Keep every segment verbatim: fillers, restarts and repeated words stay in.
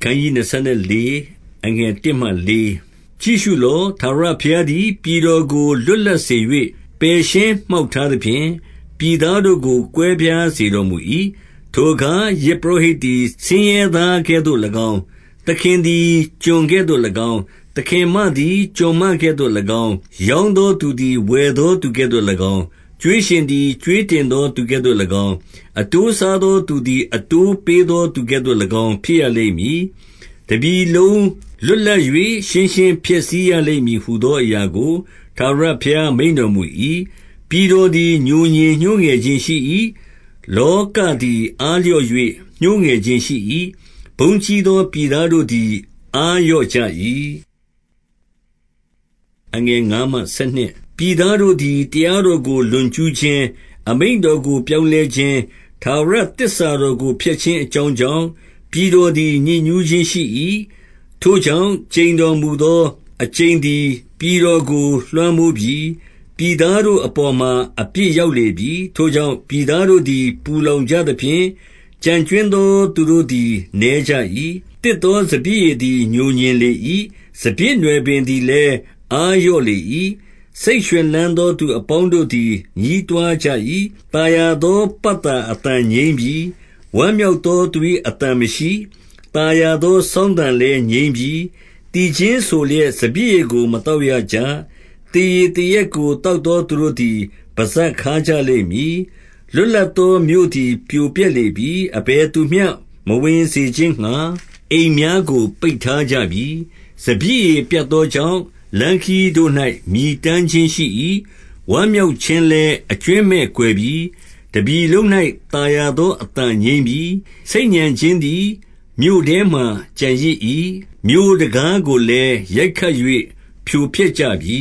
ခန်းကြီး24အငယ်1မှ4ကြည့်ရှုလောထာဝရဘုရားသည်ပြည်တော်ကိုလွတ်လပ်စေ၍ပယ်ရှင်းမှောက်ထားသဖြင့်ပြည်သားတို့ကိုကွဲပြားစေတော်မူ၏ထိုအခါယဇ်ပုရောဟိတ်သည်ဆင်းရဲသားကဲ့သို့၎င်းသခင်သည်ကျွန်ကဲ့သို့၎င်းသခင်မသည်ကျွန်မကဲ့သို့၎င်းရောင်းသောသူသည်ဝယ်သောသူကဲ့သို့၎င်းကျွေးရှင်သည်ကျွေးတင်သောသူကဲ့သို့၎င်းအတိုးစားသောသူသည်အတိုးပေးသောသူကဲ့သို့၎င်းဖြစ်ရလိမ့်မည်တပြည်လုံးလွတ်လပ်၍ရှင်းရှင်းဖြစ်စည်းရလိမ့်မည်ဟုသောအရာကိုထာဝရဘုရားမိန့်တော်မူ၏ပြည်တော်သည်ညှိုငြင်ညှိုးငယ်ခြင်းရှိ၏လောကသည်အားလျော့၍ညှိုးငယ်ခြင်းရှိ၏ဘုန်းကြီးသောပြည်သားတို့သည်အားလျော့ကြ၏အငယ်9မှ12ပြည်သားတို့သည်တရားတော်ကိုလွန်ကျူးခြင်းအမိန့်တော်ကိုပြောင်းလဲခြင်းထာဝရသစ္စာတော်ကိုဖျက်ခြင်းအကြောင်းကြောင့်ပြည်တော်သည်ညစ်ညူးခြင်းရှိ၏ထိုကြောင့်ကျိန်တော်မူသောအကျိန်သည်ပြည်တော်ကိုလွှမ်းမိုးပြီးပြည်သားတို့အပေါ်မှာအပြစ်ရောက်လေပြီထိုကြောင့်ပြည်သားတို့သည်ပူလောင်ကြသဖြင့်ကြံကျွင်းသောသူတို့သည်နဲကြ၏တစ်သောစပျစ်ရည်သည်ညှိုညင်လေ၏စပျစ်နွယ်ပင်သည်လည်းအားလျော့လေ၏စိတ်ရွှင်လန်းသောသူအပေါင်းတို့သည်ညည်းတွားကြ၏တာယာသောပတ်တာအတန်ငြိမ်းပြီဝမ်းမြောက်သောသူ၏အတန်မရှိတာယာသောဆောင်းတန်လည်းငြိမ်းပြီတည်ခြင်းဆိုလျက်စပျစ်ရည်ကိုမတောက်ရကြတည်ရည်တရက်ကိုတောက်သောသူတို့သည်ပါးစပ်ခါကြလိမ့်မည်လွတ်လပ်သောမြို့သည်ပြိုပြက်လေပြီအဘယ်သူမျှမဝင်စေခြင်းငှာအိမ်များကိုပိတ်ထားကြပြီစပျစ်ရည်ပြတ်သောကြောင့်လမ်းခီးတို့၌မြည်တမ်းခြင်းရှိ၏ဝမ်းမြောက်ခြင်းလည်းအကျွင်းမဲ့ကွယ်ပြီတပြည်လုံး၌တာယာသောအတန်ငြိမ်းပြီစိတ်ညံခြင်းသည်မြို့ထဲမှကြံရစ်၏မြို့တကားကိုလည်းရိုက်ခတ်၍ဖြိုဖျက်ကြပြီ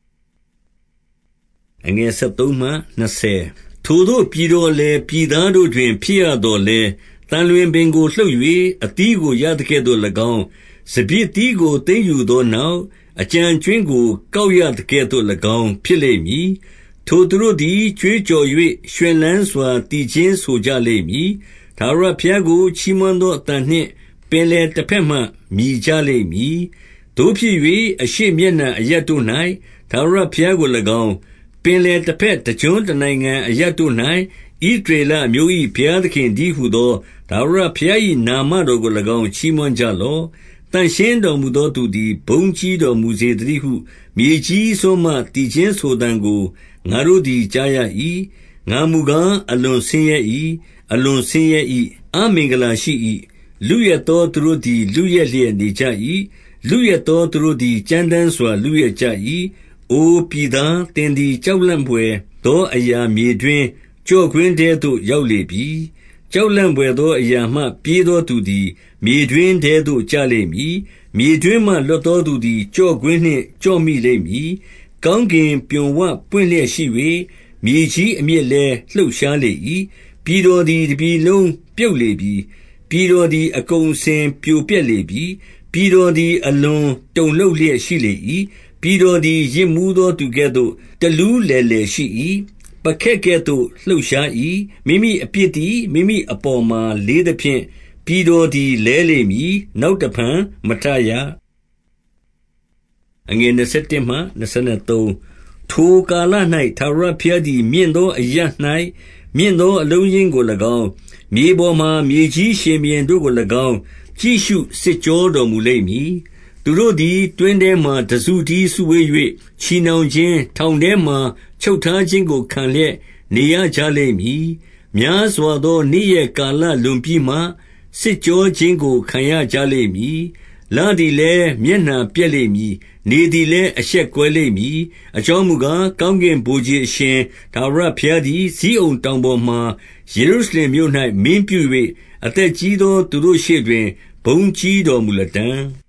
အငယ်13မှ20ထိုသို့ပြည်တော်လည်းပြည်သားတို့တွင်ဖြစ်ရတော်လဲတန်လွင်ပင်ကိုလှုပ်၍အသီးကိုရသကဲ့သို့၎င်းစပျစ်သီးကိုသိမ်းယူသောနောက်အကြံကျွင်းကိုကောက်ရသကဲ့သို့၎င်းဖြစ်လိမ့်မည်ထိုသူတို့သည်ကြွေးကြော်၍ရွှင်လန်းစွာတည်ခြင်းဆိုကြလိမ့်မည်ထာဝရဘုရားကိုချီးမွမ်းသောအသံနှင့်ပင်လယ်တစ်ဖက်မှမြည်ကြလိမ့်မည်သို့ဖြစ်၍အရှိမျက်နှာအရပ်တို့၌ထာဝရဘုရားကို၎င်းပင်လယ်တစ်ဖက်တကျွန်းတနိုင်ငံအရပ်တို့၌ဣသရေလအမျိုး၏ဘုရားသခင်တည်းဟူသောထာဝရဘုရား၏နာမတော်ကို၎င်းချီးမွမ်းကြလော့တန်ရှင်းတော်မူသောသူသည်ဘုန်းကြီးတော်မူစေတည်းဟုမြေကြီးစွန်းမှတည်ခြင်းဆိုသံကိုငါတို့သည်ကြားရ၏ငါမူကားအလွန်ဆင်းရဲ၏အလွန်ဆင်းရဲ၏အမင်္ဂလာရှိ၏လူရသောသူတို့သည်လူရလျက်နေကြ၏လူရသောသူတို့သည်ကြမ်းတမ်းစွာလူရကြ၏အိုပြည်သားတင်သည်ကြောက်လန့်ဖွယ်သောအရာမြေတွင်ကြော့ကွင်းထဲသို့ရောက်လေပြီကြောက်လန့်ဖွယ်သောအရာမှပြေးသောသူသည်မြေတွင်ထဲသို့ကျလိမ့်မည်မြေတွင်မှလွတ်သောသူသည်ကြော့ကွင်းနှင့်ကြော့မိလိမ့်မည်ကောင်းကင်ပြွန်ဝပွင့်လျက်ရှိ၍မြေကြီးအမြစ်လည်းလှုပ်ရှားလေ၏ပြည်တော်သည်တပြည်လုံးပြုတ်လေပြီပြည်တော်သည်အကုန်စင်ပြိုပြက်လေပြီပြည်တော်သည်အလွန်တုန်လှုပ်လျက်ရှိလေ၏ပြည်တော်သည်ရစ်မှုသောသူကဲ့သို့တလူးလေလေရှိ၏ပခက်ကဲ့သို့လှုပ်ရှား၏မိမိအပြစ်သည်မိမိအပေါ်မှာလေးသဖြင့်ပြည်တော်သည်လဲလိမ့်မည်နောက်တဖန်မထရအငယ်21မှ23ထိုကာလ၌ထာဝရဘုရားသည်မြင့်သောအရပ်၌မြင့်သောအလုံးရင်းကို၎င်းမြေပေါ်မှမြေကြီးရှင်ဘုရင်တို့ကို၎င်းကြည့်ရှုစစ်ကြောတော်မူလိမ့်မည်သူတို့သည်တွင်ထဲမှတစုတည်းစုဝေး၍ချီနှောင်ခြင်းထောင်ထဲမှချုပ်ထားခြင်းကိုခံလျက်နေရကြလိမ့်မည်များစွာသောနေ့ရက်ကာလလွန်ပြီးမှစစ်ကြောခြင်းကိုခံရကြလိမ့်မည်လသည်လည်းမျက်နှာပြက်လိမ့်မည်နေသည်လည်းအရှက်ကွဲလိမ့်မည်အကြောင်းမူကားကောင်းကင်ဗိုလ်ခြေအရှင်ထာဝရဘုရားသည်ဇိအုန်တောင်ပေါ်မှယေရုရှလင်မြို့၌မင်းပြု၍အသက်ကြီးသောသူတို့ရှေ့တွင်ဘုန်းကြီးတော်မူလတံ့